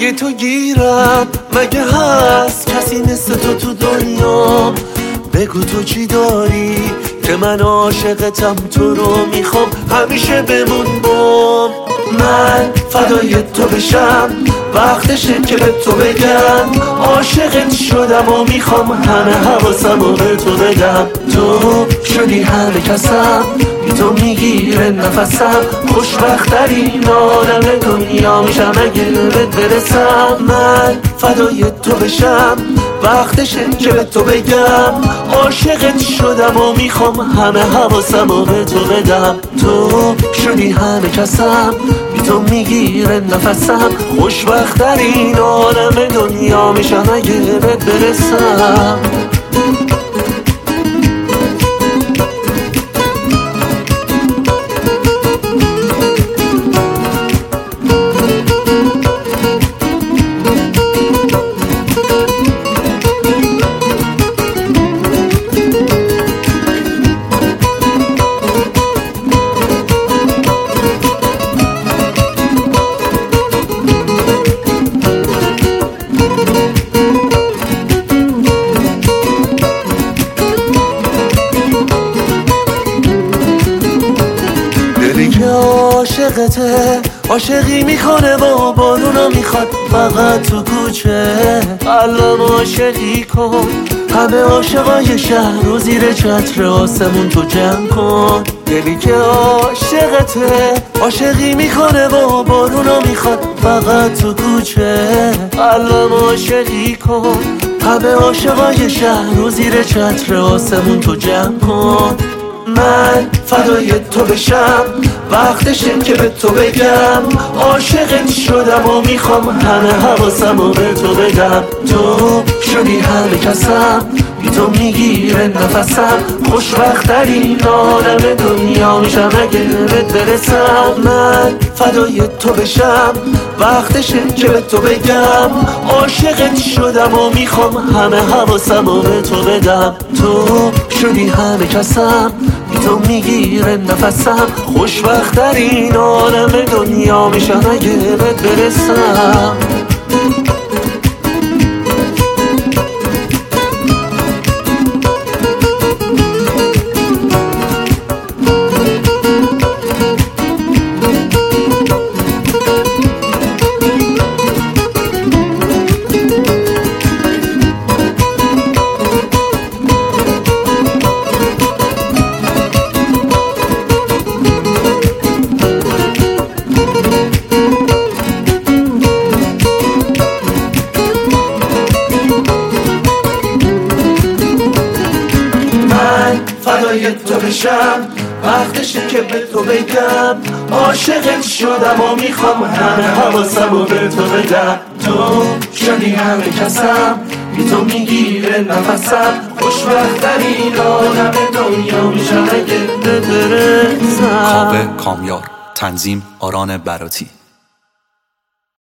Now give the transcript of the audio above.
پای تو گیرم، مگه هست کسی مثل تو دنیا؟ بگو تو چی داری که من عاشقتم، تو رو میخوام همیشه بمون بام. من فدای تو بشم، وقتشه که به تو بگم عاشقت شدم و میخوام همه حواسم رو به تو بدم. تو شدی همه کسم، بی تو میگیره نفسم، خوشبخت‌ترین آدم دنیا میشم اگه بهت برسم. من فدای تو بشم، وقتشه که به تو بگم عاشقت شدم و میخوام همه حواسم رو به تو بدم. تو شدی همه کسم، بی تو میگیره نفسم، خوشبخت‌ترین آدم دنیا میشم اگه بهت برسم. عاشقته، عاشقی میکنه و بارونو میخواد فقط تو کوچه. قلبم عاشقی کن، همه عاشقای شهر رو زیر چتر آسمون تو جمع کن. دلی که عاشقته، عاشقی میکنه و بارونو میخواد فقط تو کوچه. قلبم عاشقی کن، همه عاشقای شهر رو زیر چتر آسمون تو جمع کن. من فدای تو بشم، وقتشه که به تو بگم عاشقت شدم و میخوام همه حواسم رو به تو بدم. تو شدی همه کسم، بی تو میگیره نفسم، خوشبخت‌ترین آدم دنیا میشم اگه بهت برسم. من فدای تو بشم، وقتشه که به تو بگم عاشقت شدم و میخوام همه حواسم رو به تو بدم. تو شدی همه کسم، بی تو میگیره نفسم، خوشبخت‌ترین آدم دنیا میشم اگه بهت برسم. فدای تو بشم، وقتشه که به تو بگم عاشقت شدم و میخوام همه حواسم رو به تو بدم. تو شدی همه کسم، بی تو میگیره نفسم، خوشبخت‌ترین آدم دنیا میشم اگه بهت برسم. کاوه کامیار، تنظیم آران براتی.